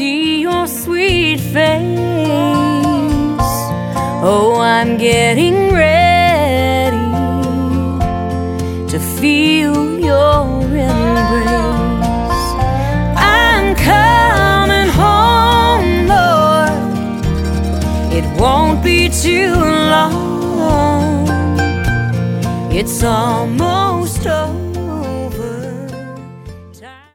see your sweet face. Oh, I'm getting ready to feel your embrace. I'm coming home, Lord. It won't be too long. It's almost over.